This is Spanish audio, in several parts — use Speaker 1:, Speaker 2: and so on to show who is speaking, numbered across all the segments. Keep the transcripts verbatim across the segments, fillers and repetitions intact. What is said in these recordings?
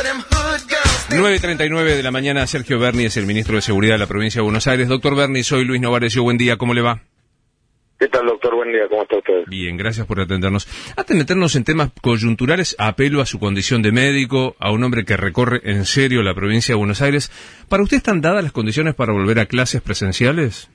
Speaker 1: nueve y treinta y nueve de la mañana, Sergio Berni es el ministro de Seguridad de la provincia de Buenos Aires. Doctor Berni, soy Luis Novarecio, buen día, ¿cómo le va?
Speaker 2: ¿Qué tal, doctor? Buen día, ¿cómo está usted?
Speaker 1: Bien, gracias por atendernos. Antes de meternos en temas coyunturales, apelo a su condición de médico, a un hombre que recorre en serio la provincia de Buenos Aires. ¿Para usted están dadas las condiciones para volver a clases presenciales?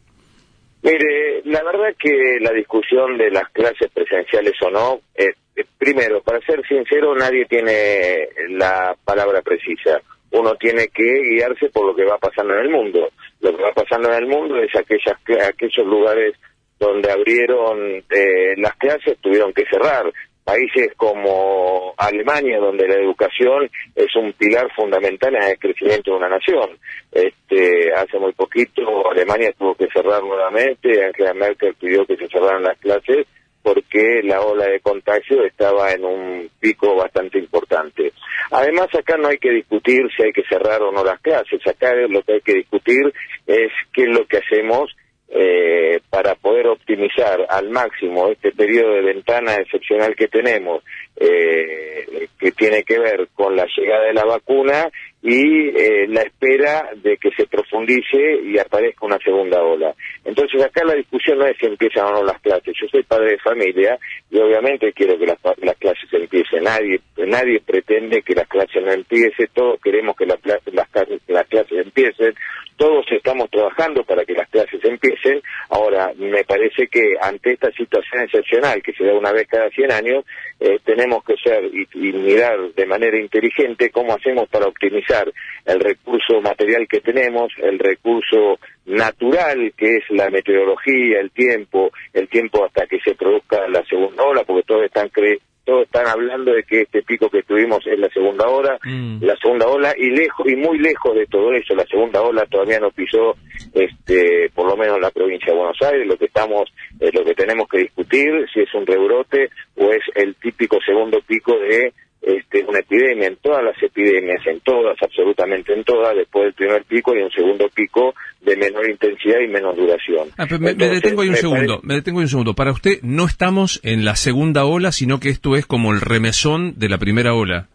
Speaker 2: Mire, la verdad que la discusión de las clases presenciales o no, eh, eh, primero, para ser sincero, nadie tiene la palabra precisa. Uno tiene que guiarse por lo que va pasando en el mundo. Lo que va pasando en el mundo es aquellas, aquellos lugares donde abrieron eh, las clases, tuvieron que cerrar. Países como Alemania, donde la educación es un pilar fundamental en el crecimiento de una nación. Este, hace muy poquito Alemania tuvo que cerrar nuevamente, Angela Merkel pidió que se cerraran las clases porque la ola de contagio estaba en un pico bastante importante. Además, acá no hay que discutir si hay que cerrar o no las clases. Acá lo que hay que discutir es qué es lo que hacemos eh, para poder optimizar al máximo este periodo de ventana excepcional que tenemos, eh, que tiene que ver con la llegada de la vacuna y eh, la espera de que se profundice y aparezca una segunda ola. Entonces acá la discusión no es si empiezan o no las clases. Yo soy padre de familia y obviamente quiero que las, las clases empiecen. Nadie nadie pretende que las clases no empiecen, todos queremos que las, las, las clases empiecen, todos estamos trabajando para que las clases empiecen. Ahora, me parece que ante esta situación excepcional que se da una vez cada cien años, eh, tenemos que ser y, y mirar de manera inteligente cómo hacemos para optimizar el recurso material que tenemos, el recurso natural que es la meteorología, el tiempo, el tiempo hasta que se produzca la segunda ola, porque todos están cre todos están hablando de que este pico que tuvimos es la segunda ola, mm. la segunda ola y lejos y muy lejos de todo eso, la segunda ola todavía no pisó, este, por lo menos la provincia de Buenos Aires. Lo que estamos, eh, lo que tenemos que discutir si es un rebrote o es el típico segundo pico de Este, una epidemia. En todas las epidemias, en todas, absolutamente en todas, después del primer pico hay un segundo pico de menor intensidad y menos duración.
Speaker 1: Ah, pero me, Entonces, me detengo ahí un me segundo, parece... me detengo ahí un segundo. Para usted no estamos en la segunda ola, sino que esto es como el remesón de la primera ola.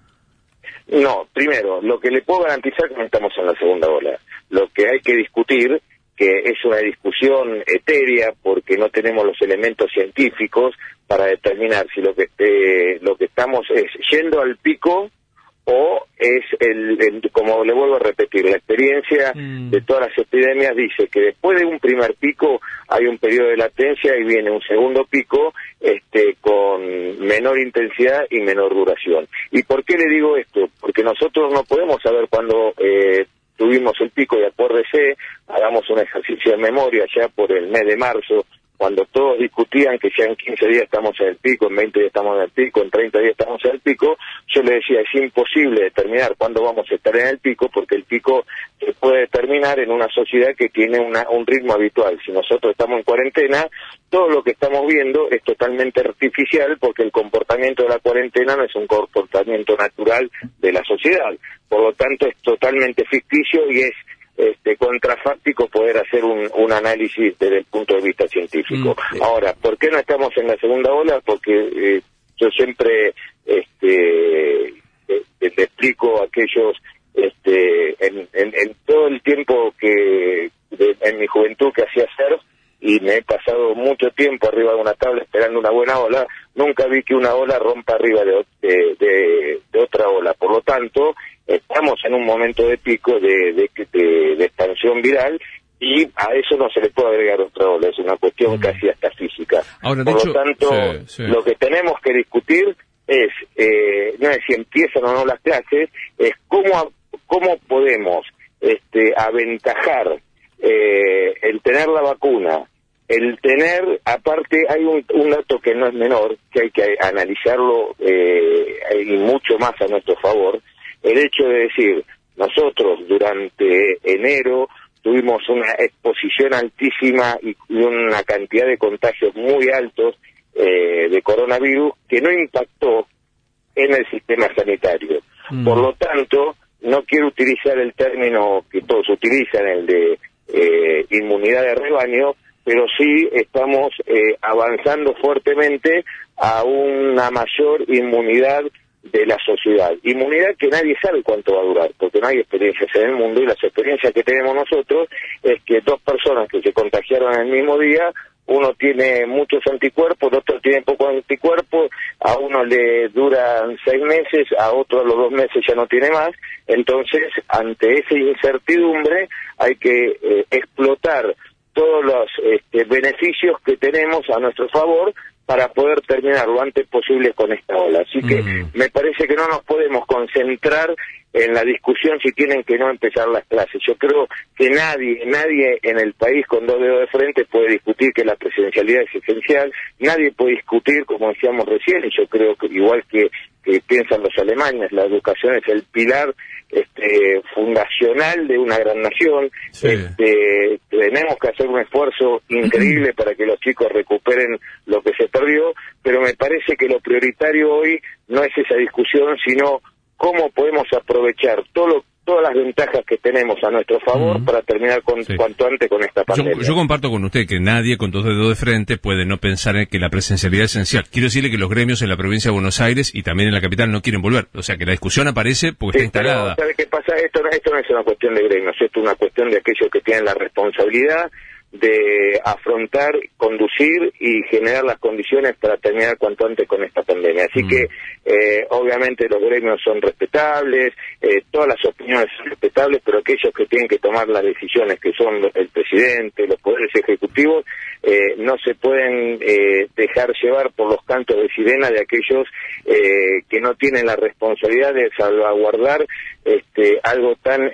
Speaker 2: No, primero, lo que le puedo garantizar es que no estamos en la segunda ola. Lo que hay que discutir, que es una discusión etérea porque no tenemos los elementos científicos para determinar si lo que eh, lo que estamos es yendo al pico o es el, el como le vuelvo a repetir, la experiencia mm. de todas las epidemias dice que después de un primer pico hay un periodo de latencia y viene un segundo pico este con menor intensidad y menor duración. ¿Y por qué le digo esto? Porque nosotros no podemos saber cuándo eh, tuvimos el pico, y acuérdese, hagamos un ejercicio de memoria ya por el mes de marzo, cuando todos discutían que ya en quince días estamos en el pico, en veinte días estamos en el pico, en treinta días estamos en el pico. Yo le decía, es imposible determinar cuándo vamos a estar en el pico, porque el pico se puede determinar en una sociedad que tiene una, un ritmo habitual. Si nosotros estamos en cuarentena, todo lo que estamos viendo es totalmente artificial, porque el comportamiento de la cuarentena no es un comportamiento natural de la sociedad. Por lo tanto, es totalmente ficticio y es este contrafáctico poder hacer un, un análisis desde el punto de vista científico. Mm, sí. Ahora, ¿por qué no estamos en la segunda ola? Porque eh, yo siempre este eh, le explico a aquellos este en, en, en todo el tiempo que de, en mi juventud que hacía surf, y me he pasado mucho tiempo arriba de una tabla esperando una buena ola, nunca vi que una ola rompa arriba de, de, de, de otra ola. Por lo tanto, estamos en un momento de pico de, de, de, de expansión viral, y a eso no se le puede agregar otra ola, es una cuestión mm. casi hasta física. Ahora, Por lo hecho, tanto, sí, sí. lo que tenemos que discutir es, eh, no es si empiezan o no las clases, es cómo, cómo podemos este, aventajar eh, el tener la vacuna, el tener, aparte hay un, un dato que no es menor, que hay que analizarlo eh, y mucho más a nuestro favor, el hecho de decir, nosotros durante enero tuvimos una exposición altísima y, y una cantidad de contagios muy altos eh, de coronavirus que no impactó en el sistema sanitario. Mm. Por lo tanto, no quiero utilizar el término que todos utilizan, el de eh, inmunidad de rebaño, pero sí estamos eh, avanzando fuertemente a una mayor inmunidad de la sociedad. Inmunidad que nadie sabe cuánto va a durar, porque no hay experiencias en el mundo, y las experiencias que tenemos nosotros es que dos personas que se contagiaron el mismo día, uno tiene muchos anticuerpos, el otro tiene pocos anticuerpos, a uno le duran seis meses, a otro a los dos meses ya no tiene más. Entonces, ante esa incertidumbre hay que eh, explotar todos los este, beneficios que tenemos a nuestro favor para poder terminar lo antes posible con esta ola. Así que mm. me parece que no nos podemos concentrar en la discusión si tienen que no empezar las clases. Yo creo que nadie, nadie en el país con dos dedos de frente puede discutir que la presencialidad es esencial, nadie puede discutir, como decíamos recién, y yo creo que igual que, que piensan los alemanes, la educación es el pilar este, fundacional de una gran nación. Sí. Este, tenemos que hacer un esfuerzo increíble para que los chicos recuperen lo que se perdió, pero me parece que lo prioritario hoy no es esa discusión, sino cómo podemos aprovechar todo lo, todas las ventajas que tenemos a nuestro favor uh-huh. para terminar con, sí. cuanto antes con esta pandemia.
Speaker 1: Yo, yo comparto con usted que nadie con dos dedos de frente puede no pensar en que la presencialidad es esencial. Quiero decirle que los gremios en la provincia de Buenos Aires y también en la capital no quieren volver. O sea, que la discusión aparece porque sí, está instalada.
Speaker 2: ¿Sabe qué pasa? Esto, esto no es una cuestión de gremios, esto es una cuestión de aquellos que tienen la responsabilidad de afrontar, conducir y generar las condiciones para terminar cuanto antes con esta pandemia. Así mm. que, eh, obviamente, los gremios son respetables, eh, todas las opiniones son respetables, pero aquellos que tienen que tomar las decisiones, que son el presidente, los poderes ejecutivos, eh, no se pueden eh, dejar llevar por los cantos de sirena de aquellos eh, que no tienen la responsabilidad de salvaguardar este, algo tan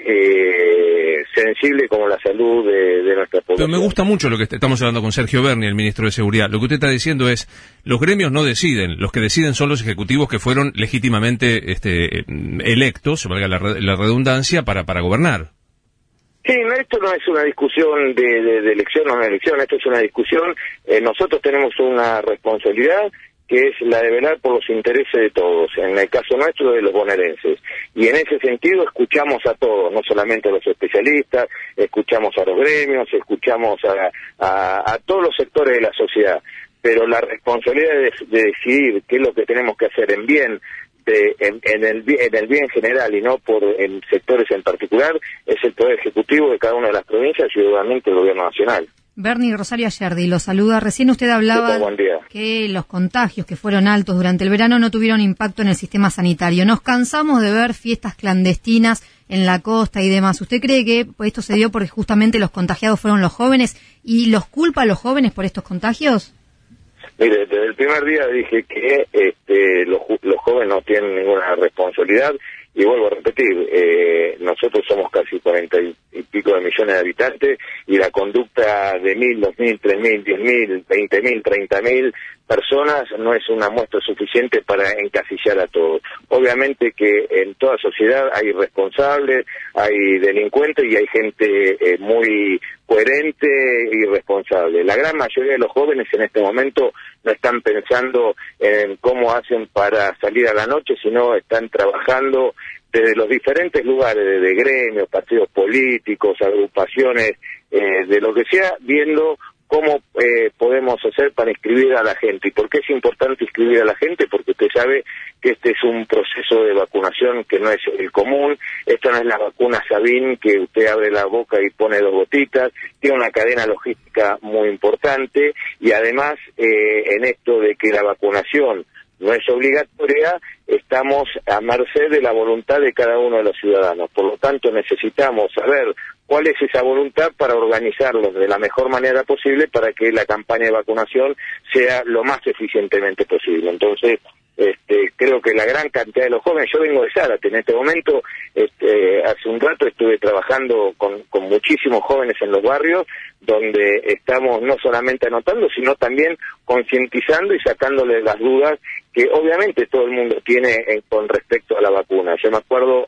Speaker 2: eh, sensible como la salud de, de nuestra población.
Speaker 1: Pero me gusta mucho lo que estamos hablando con Sergio Berni, el ministro de Seguridad. Lo que usted está diciendo es, los gremios no deciden, los que deciden son los ejecutivos que fueron legítimamente este, electos, valga la, la redundancia, para, para gobernar.
Speaker 2: Sí, no, esto no es una discusión de, de, de elección o no elección, esto es una discusión, eh, nosotros tenemos una responsabilidad que es la de velar por los intereses de todos, en el caso nuestro de los bonaerenses. Y en ese sentido escuchamos a todos, no solamente a los especialistas, escuchamos a los gremios, escuchamos a, a, a todos los sectores de la sociedad, pero la responsabilidad de, de decidir qué es lo que tenemos que hacer en bien, de, en, en, el, en el bien general y no por en sectores en particular, es el Poder Ejecutivo de cada una de las provincias y obviamente el Gobierno Nacional.
Speaker 3: Berni, Rosario Ayerdi lo saluda. Recién usted hablaba que los contagios que fueron altos durante el verano no tuvieron impacto en el sistema sanitario. Nos cansamos de ver fiestas clandestinas en la costa y demás. ¿Usted cree que esto se dio porque justamente los contagiados fueron los jóvenes y los culpa a los jóvenes por estos contagios?
Speaker 2: Mire, desde el primer día dije que este, los, los jóvenes no tienen ninguna responsabilidad. Y vuelvo a repetir, eh, nosotros somos casi cuarenta y pico de millones de habitantes y la conducta de mil, dos mil, tres mil, diez mil, veinte mil, treinta mil personas no es una muestra suficiente para encasillar a todos. Obviamente que en toda sociedad hay responsables, hay delincuentes y hay gente eh, muy coherente y responsable. La gran mayoría de los jóvenes en este momento no están pensando en cómo hacen para salir a la noche, sino están trabajando desde los diferentes lugares, desde gremios, partidos políticos, agrupaciones, eh, de lo que sea, viendo cómo eh, podemos hacer para inscribir a la gente. ¿Y por qué es importante inscribir a la gente? Porque usted sabe que este es un proceso de vacunación que no es el común. Esto no es la vacuna Sabin, que usted abre la boca y pone dos gotitas. Tiene una cadena logística muy importante y además eh, en esto de que la vacunación no es obligatoria, estamos a merced de la voluntad de cada uno de los ciudadanos. Por lo tanto, necesitamos saber cuál es esa voluntad para organizarlos de la mejor manera posible para que la campaña de vacunación sea lo más eficientemente posible. Entonces, este, creo que la gran cantidad de los jóvenes, yo vengo de Zárate, en este momento, este, hace un rato estuve trabajando con, con muchísimos jóvenes en los barrios, donde estamos no solamente anotando, sino también concientizando y sacándole las dudas que obviamente todo el mundo tiene en, con respecto a la vacuna. Yo me acuerdo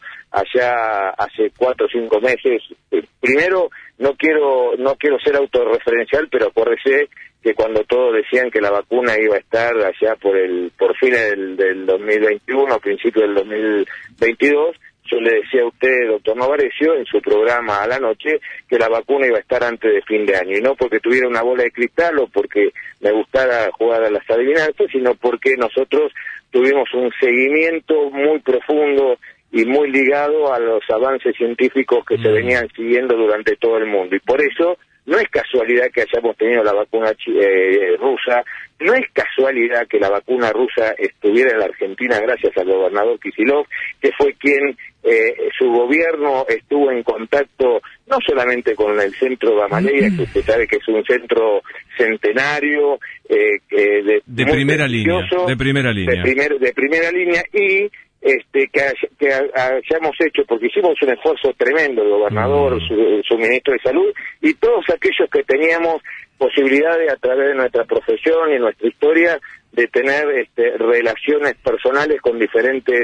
Speaker 2: allá hace cuatro o cinco meses, eh, primero no quiero no quiero ser autorreferencial, pero acuérdese que cuando todos decían que la vacuna iba a estar allá por el por fines del, del dos mil veintiuno, a principios del dos mil veintidós, yo le decía a usted, doctor Novarecio, en su programa a la noche, que la vacuna iba a estar antes de fin de año, y no porque tuviera una bola de cristal o porque me gustara jugar a las adivinanzas, sino porque nosotros tuvimos un seguimiento muy profundo y muy ligado a los avances científicos que mm. se venían siguiendo durante todo el mundo. Y por eso no es casualidad que hayamos tenido la vacuna eh, rusa, no es casualidad que la vacuna rusa estuviera en la Argentina gracias al gobernador Kicillof, que fue quien, eh, su gobierno estuvo en contacto no solamente con el centro Gamaleya, que usted sabe que es un centro centenario, eh, eh, de,
Speaker 1: de primera línea, de primera línea,
Speaker 2: de, primer, de primera línea y Este, que, que hayamos hecho, porque hicimos un esfuerzo tremendo, el gobernador, mm. su, su ministro de Salud, y todos aquellos que teníamos posibilidades a través de nuestra profesión y nuestra historia de tener este, relaciones personales con diferentes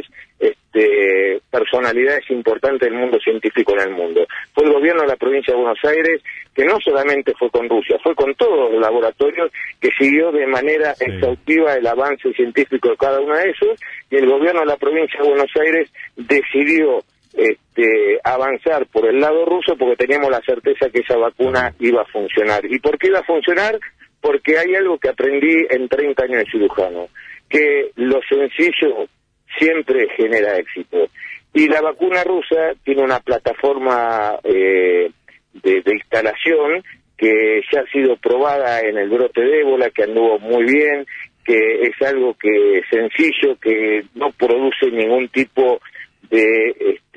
Speaker 2: este, personalidades importantes del mundo científico en el mundo. Fue el gobierno de la provincia de Buenos Aires que no solamente fue con Rusia, fue con todos los laboratorios que siguió de manera sí. exhaustiva el avance científico de cada uno de esos, y el gobierno de la provincia de Buenos Aires decidió este, avanzar por el lado ruso porque teníamos la certeza que esa vacuna iba a funcionar. ¿Y por qué iba a funcionar? Porque hay algo que aprendí en treinta años de cirujano, que lo sencillo siempre genera éxito. Y la vacuna rusa tiene una plataforma eh, de, de instalación que ya ha sido probada en el brote de ébola, que anduvo muy bien, que es algo que sencillo, que no produce ningún tipo de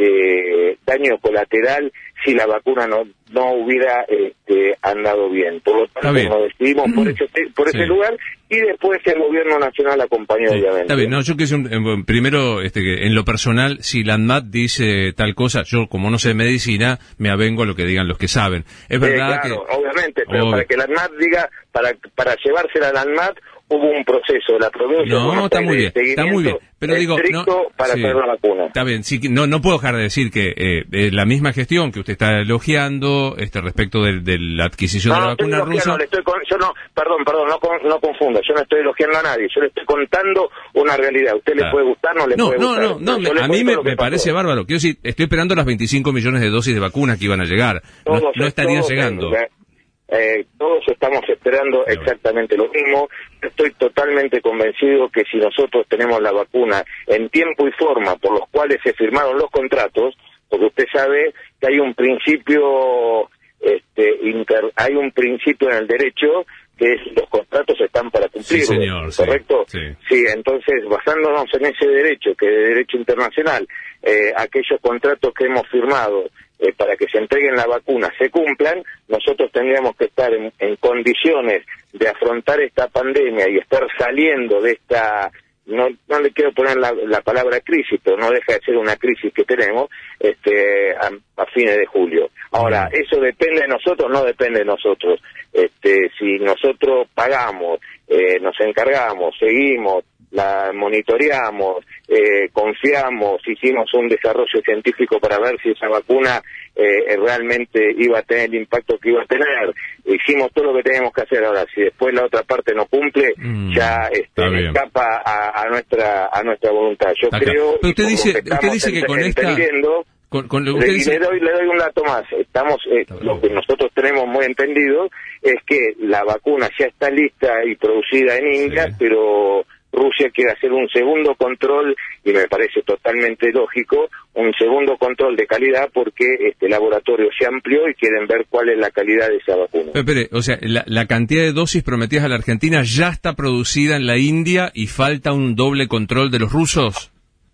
Speaker 2: este, daño colateral si la vacuna no no hubiera este, andado bien. Por lo tanto, nos decidimos por ese, por ese sí. lugar, y después el gobierno nacional acompañó, sí, obviamente.
Speaker 1: Está bien, no, yo quise un, primero, este, que en lo personal, si la ANMAT dice tal cosa, yo como no sé de medicina, me avengo a lo que digan los que saben. Es verdad
Speaker 2: eh, claro,
Speaker 1: que...
Speaker 2: obviamente, pero
Speaker 1: oh.
Speaker 2: para que la ANMAT diga, para, para llevársela a la ANMAT, hubo un proceso de la provincia.
Speaker 1: No, está muy bien, está muy bien. Pero digo, no,
Speaker 2: para
Speaker 1: sí,
Speaker 2: hacer la vacuna.
Speaker 1: Está bien, sí, no, no puedo dejar de decir que eh, eh, la misma gestión que usted está elogiando, este, respecto de, de la adquisición
Speaker 2: no,
Speaker 1: de la vacuna
Speaker 2: no
Speaker 1: rusa.
Speaker 2: Le estoy con, yo no, perdón, perdón, no, no confunda, yo no estoy elogiando a nadie, yo le estoy contando una realidad. A usted claro. le puede gustar, no le
Speaker 1: no,
Speaker 2: puede
Speaker 1: no,
Speaker 2: gustar.
Speaker 1: No, no, no, a mí me, me parece bárbaro. Quiero decir, estoy esperando las veinticinco millones de dosis de vacunas que iban a llegar. No, todos, no estarían todos, llegando.
Speaker 2: Eh, Eh, todos estamos esperando exactamente lo mismo. Estoy totalmente convencido que si nosotros tenemos la vacuna en tiempo y forma por los cuales se firmaron los contratos, porque usted sabe que hay un principio, este, inter, hay un principio en el derecho que es los contratos están para cumplirlos,
Speaker 1: sí, señor,
Speaker 2: ¿correcto?
Speaker 1: Sí, sí.
Speaker 2: sí, entonces basándonos en ese derecho, que es de derecho internacional, eh, aquellos contratos que hemos firmado Eh, para que se entreguen la vacuna se cumplan, nosotros tendríamos que estar en, en condiciones de afrontar esta pandemia y estar saliendo de esta, no, no le quiero poner la, la palabra crisis, pero no deja de ser una crisis que tenemos, este, a, a fines de julio. Ahora, ¿eso depende de nosotros? No depende de nosotros. Este, si nosotros pagamos, eh, nos encargamos, seguimos, la monitoreamos, eh, confiamos, hicimos un desarrollo científico para ver si esa vacuna eh, realmente iba a tener el impacto que iba a tener, hicimos todo lo que teníamos que hacer. Ahora, si después la otra parte no cumple, mm, ya este, escapa a, a nuestra a nuestra voluntad. Yo
Speaker 1: Acá.
Speaker 2: creo
Speaker 1: Pero usted dice,
Speaker 2: que
Speaker 1: usted dice que con esta...
Speaker 2: Con, con lo que usted dice... le, doy, le doy un dato más. Estamos, eh, lo que nosotros tenemos muy entendido es que la vacuna ya está lista y producida en India, sí. pero Rusia quiere hacer un segundo control, y me parece totalmente lógico, un segundo control de calidad, porque este laboratorio se amplió y quieren ver cuál es la calidad de esa vacuna.
Speaker 1: Pero, pero, o sea, la, la cantidad de dosis prometidas a la Argentina ya está producida en la India y falta un doble control de los rusos.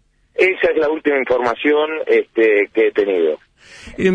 Speaker 2: Esa es la última información este, que he tenido.
Speaker 1: Eh,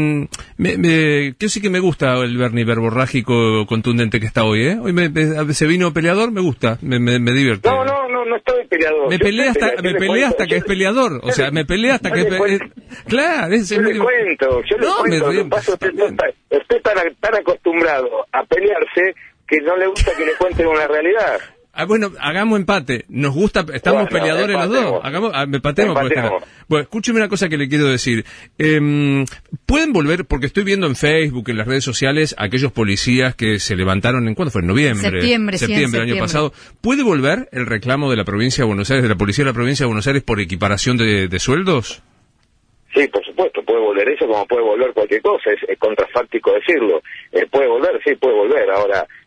Speaker 1: me, me, yo sí que me gusta el Bernie verborrágico contundente que está hoy, ¿eh? Hoy me, me, se vino peleador, me gusta, me, me, me divierte.
Speaker 2: No, no, no, no estoy peleador.
Speaker 1: Me pelea hasta, me pelea hasta que es peleador, o sea, me pelea hasta que es peleador. Claro, es,
Speaker 2: yo le cuento, yo le cuento, lo que pasa usted está tan, tan acostumbrado a pelearse que no le gusta que le cuenten una realidad.
Speaker 1: Ah, bueno, hagamos empate. Nos gusta, estamos bueno, peleadores empatemos. Los dos. Hagamos, ah, empatemos. empatemos. Bueno, escúcheme una cosa que le quiero decir. Eh, Pueden volver, porque estoy viendo en Facebook, en las redes sociales, aquellos policías que se levantaron en, ¿cuándo fue? En noviembre.
Speaker 3: Septiembre,
Speaker 1: septiembre,
Speaker 3: sí,
Speaker 1: el año pasado. ¿Puede volver el reclamo de la provincia de Buenos Aires, de la policía de la provincia de Buenos Aires, por equiparación de, de sueldos?
Speaker 2: Sí, por supuesto, puede volver eso como puede volver cualquier cosa, es, es contrafáctico decirlo. Eh, puede volver, sí, puede volver. Ahora,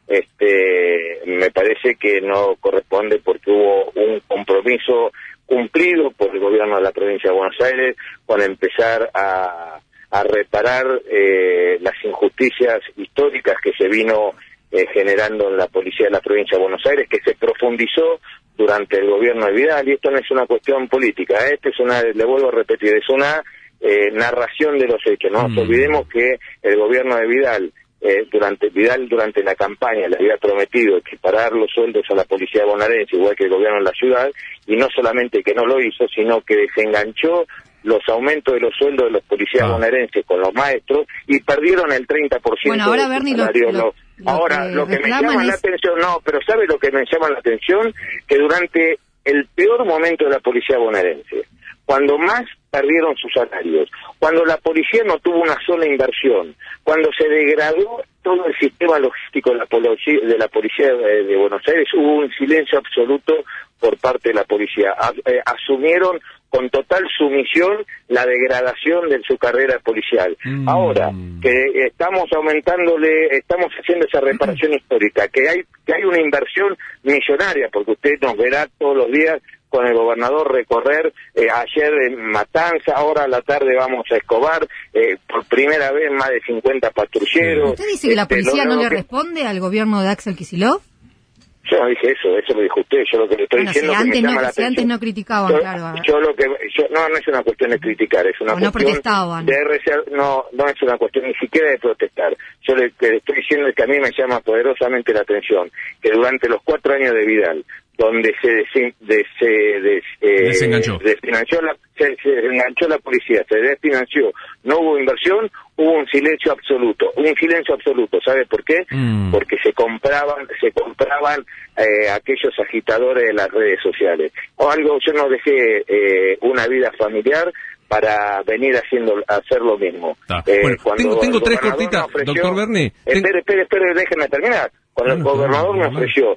Speaker 2: este, me parece que no corresponde porque hubo un compromiso cumplido por el gobierno de la provincia de Buenos Aires con empezar a, a reparar eh, las injusticias históricas que se vino eh, generando en la policía de la provincia de Buenos Aires, que se profundizó durante el gobierno de Vidal, y esto no es una cuestión política, ¿eh? Esto es una, le vuelvo a repetir, es una eh, narración de los hechos. No nos mm. olvidemos que el gobierno de Vidal, eh, durante Vidal durante la campaña le había prometido equiparar los sueldos a la policía bonaerense, igual que el gobierno de la ciudad, y no solamente que no lo hizo, sino que desenganchó los aumentos de los sueldos de los policías ah. bonaerenses con los maestros y perdieron el treinta por ciento.
Speaker 3: Bueno, ahora Bernie, lo, lo,
Speaker 2: lo, ahora
Speaker 3: que
Speaker 2: lo que me llama
Speaker 3: es...
Speaker 2: la atención, no, pero ¿sabe lo que me llama la atención? Que durante el peor momento de la policía bonaerense, cuando más perdieron sus salarios, cuando la policía no tuvo una sola inversión, cuando se degradó todo el sistema logístico de la policía de, la policía de, de Buenos Aires, hubo un silencio absoluto por parte de la policía. A, eh, asumieron con total sumisión la degradación de su carrera policial. Mm. Ahora, que estamos aumentándole, estamos haciendo esa reparación histórica, que hay que hay una inversión millonaria, porque usted nos verá todos los días con el gobernador recorrer, eh, ayer en Matanza, ahora a la tarde vamos a Escobar, eh, por primera vez más de cincuenta patrulleros.
Speaker 3: ¿Usted dice que la policía este, no le que... responde al gobierno de Axel Kicillof?
Speaker 2: Yo no dije eso, eso lo dijo usted, yo lo que le estoy
Speaker 3: bueno,
Speaker 2: diciendo
Speaker 3: si
Speaker 2: que
Speaker 3: antes
Speaker 2: me llama
Speaker 3: no,
Speaker 2: la
Speaker 3: si
Speaker 2: atención.
Speaker 3: antes no criticaban,
Speaker 2: yo,
Speaker 3: claro.
Speaker 2: Yo lo que, yo, no, no es una cuestión de criticar, es una
Speaker 3: o no
Speaker 2: cuestión
Speaker 3: protestaban.
Speaker 2: de R C A, no, no es una cuestión ni siquiera de protestar. Yo le, le estoy diciendo que a mí me llama poderosamente la atención que durante los cuatro años de Vidal, donde se, des, de, se des, eh,
Speaker 1: desenganchó.
Speaker 2: desfinanció la, se, se desenganchó la policía, se desfinanció, no hubo inversión, hubo un silencio absoluto, un silencio absoluto. ¿Sabe por qué? Mm. Porque se compraban, se compraban eh, aquellos agitadores de las redes sociales. O algo, yo no dejé eh, una vida familiar para venir haciendo hacer lo mismo.
Speaker 1: Eh, bueno, cuando tengo, tengo tres cortitas, ofreció, doctor Berni.
Speaker 2: Espere, espere, espere, déjeme terminar. Cuando no, el gobernador no, no, no, me ofreció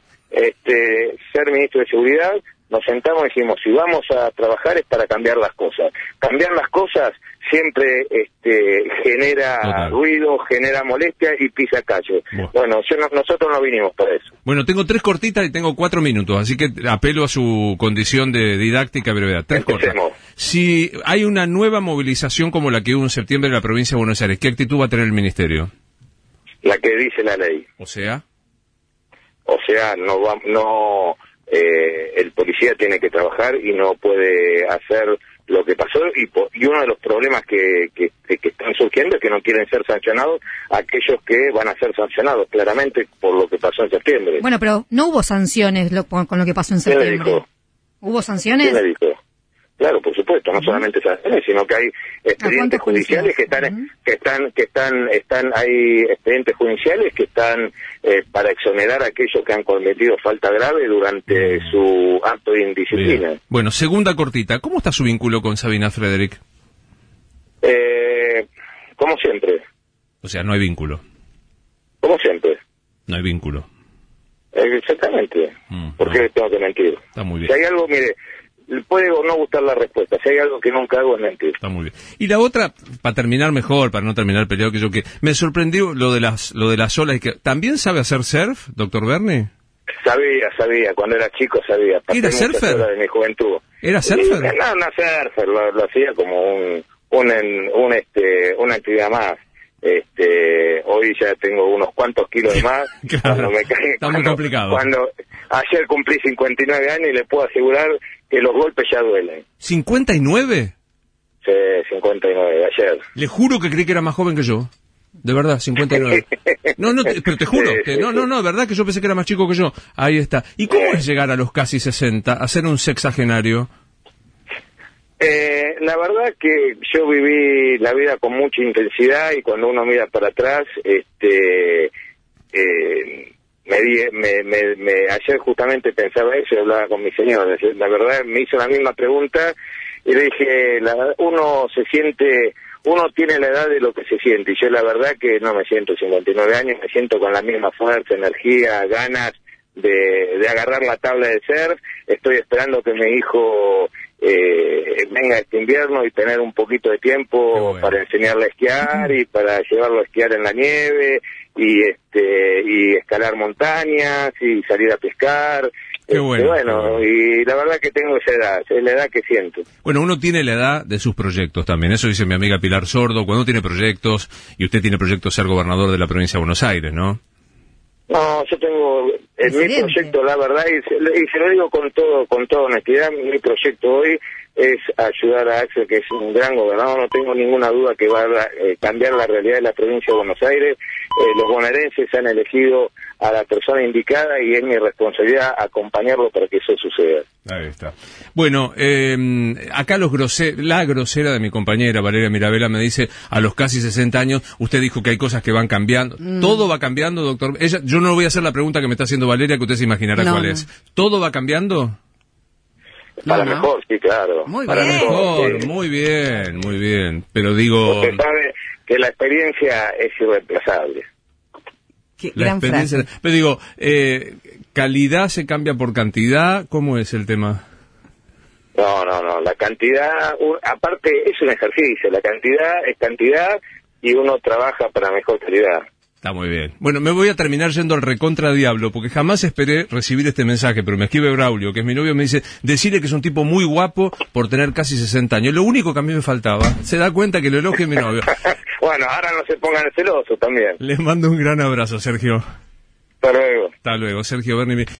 Speaker 2: este ser ministro de Seguridad, nos sentamos y dijimos, si vamos a trabajar es para cambiar las cosas. Cambiar las cosas siempre este, genera Total. ruido, genera molestia y pisa callo. Bueno, bueno yo no, nosotros no vinimos para eso.
Speaker 1: Bueno, tengo tres cortitas y tengo cuatro minutos, así que apelo a su condición de didáctica brevedad. Tres cortas. Si hay una nueva movilización como la que hubo en septiembre en la provincia de Buenos Aires, ¿qué actitud va a tener el ministerio?
Speaker 2: La que dice la ley.
Speaker 1: O sea...
Speaker 2: O sea, no va, no eh, el policía tiene que trabajar y no puede hacer lo que pasó, y, y uno de los problemas que, que, que están surgiendo es que no quieren ser sancionados aquellos que van a ser sancionados claramente por lo que pasó en septiembre.
Speaker 3: Bueno, pero no hubo sanciones lo, con lo que pasó en septiembre.
Speaker 2: ¿Quién le dijo?
Speaker 3: ¿Hubo sanciones?
Speaker 2: ¿Quién le dijo? Claro, por supuesto, no uh-huh. solamente sanciones, sino que hay expedientes judiciales que están, uh-huh. que están, que están, están, hay expedientes judiciales que están eh, para exonerar a aquellos que han cometido falta grave durante uh-huh. su acto de indisciplina. Bien.
Speaker 1: Bueno, segunda cortita, ¿cómo está su vínculo con Sabina Frederick?
Speaker 2: Eh, como siempre.
Speaker 1: O sea, no hay vínculo.
Speaker 2: Como siempre.
Speaker 1: No hay vínculo.
Speaker 2: Eh, exactamente. Mm, ¿Por no. qué tengo que mentir?
Speaker 1: Está muy bien.
Speaker 2: Si hay algo, mire, puede o no gustar la respuesta. Si hay algo que nunca hago es mentir.
Speaker 1: Está muy bien. Y la otra, para terminar mejor, para no terminar peleado, que yo que me sorprendió lo de las lo de las olas. Que ¿también sabe hacer surf, doctor Berni?
Speaker 2: Sabía, sabía. Cuando era chico sabía. Pasé
Speaker 1: ¿Era surfer?
Speaker 2: De mi juventud.
Speaker 1: ¿Era surfer?
Speaker 2: Y, no, no surfer. Lo, lo hacía como un, un, un este, una actividad más. Este, hoy ya tengo unos cuantos kilos más.
Speaker 1: Claro,
Speaker 2: cuando me caí,
Speaker 1: está
Speaker 2: cuando,
Speaker 1: muy complicado.
Speaker 2: Cuando ayer cumplí cincuenta y nueve años y le puedo asegurar que los golpes ya duelen.
Speaker 1: ¿cincuenta y nueve?
Speaker 2: Sí, cincuenta y nueve, ayer.
Speaker 1: Le juro que creí que era más joven que yo. De verdad, cincuenta y nueve. No, no, te, pero te juro. Sí, que, no, no, no, de verdad que yo pensé que era más chico que yo. Ahí está. ¿Y cómo sí. es llegar a los casi sesenta, a ser un sexagenario?
Speaker 2: Eh, la verdad que yo viví la vida con mucha intensidad y cuando uno mira para atrás, este, eh, me, di, me, me, me ayer justamente pensaba eso y hablaba con mi señora. La verdad me hizo la misma pregunta y le dije, la, uno se siente, uno tiene la edad de lo que se siente y yo la verdad que no me siento cincuenta y nueve años, me siento con la misma fuerza, energía, ganas de, de agarrar la tabla de surf. Estoy esperando que mi hijo eh, venga este invierno y tener un poquito de tiempo bueno. para enseñarle a esquiar y para llevarlo a esquiar en la nieve y este y escalar montañas y salir a pescar.
Speaker 1: Qué bueno,
Speaker 2: este, bueno,
Speaker 1: qué bueno,
Speaker 2: y la verdad que tengo esa edad, es la edad que siento.
Speaker 1: Bueno, uno tiene la edad de sus proyectos también, eso dice mi amiga Pilar Sordo, cuando uno tiene proyectos, y usted tiene proyectos ser gobernador de la provincia de Buenos Aires, ¿no?
Speaker 2: No, yo tengo, en mi proyecto, la verdad, y se, y se lo digo con todo, con toda honestidad, mi proyecto hoy es ayudar a Axel, que es un gran gobernador, no tengo ninguna duda que va a eh, cambiar la realidad de la provincia de Buenos Aires. Eh, los bonaerenses han elegido a la persona indicada y es mi responsabilidad acompañarlo para que eso suceda.
Speaker 1: Ahí está. Bueno, eh, acá los grose la grosera de mi compañera Valeria Mirabella me dice, a los casi sesenta años, usted dijo que hay cosas que van cambiando. Mm. ¿Todo va cambiando, doctor? Ella, yo no voy a hacer la pregunta que me está haciendo Valeria, que usted se imaginará no, cuál no. es. ¿Todo va cambiando?
Speaker 2: Para
Speaker 3: no,
Speaker 2: mejor,
Speaker 3: no.
Speaker 2: sí, claro.
Speaker 3: Muy
Speaker 2: para
Speaker 3: bien.
Speaker 1: Mejor, sí. Muy bien, muy bien. Pero digo...
Speaker 2: Usted sabe que la experiencia es irreemplazable.
Speaker 3: Qué
Speaker 1: la
Speaker 3: gran
Speaker 1: experiencia...
Speaker 3: frase.
Speaker 1: Pero digo, eh, ¿calidad se cambia por cantidad? ¿Cómo es el tema?
Speaker 2: No, no, no. La cantidad, un, aparte, es un ejercicio. La cantidad es cantidad y uno trabaja para mejor calidad.
Speaker 1: Está muy bien. Bueno, me voy a terminar yendo al recontra diablo, porque jamás esperé recibir este mensaje, pero me escribe Braulio, que es mi novio, me dice, decirle que es un tipo muy guapo por tener casi sesenta años. Lo único que a mí me faltaba. Se da cuenta que lo elogie mi novio.
Speaker 2: Bueno, ahora no se pongan celosos también.
Speaker 1: Les mando un gran abrazo, Sergio.
Speaker 2: Hasta luego.
Speaker 1: Hasta luego, Sergio Berni.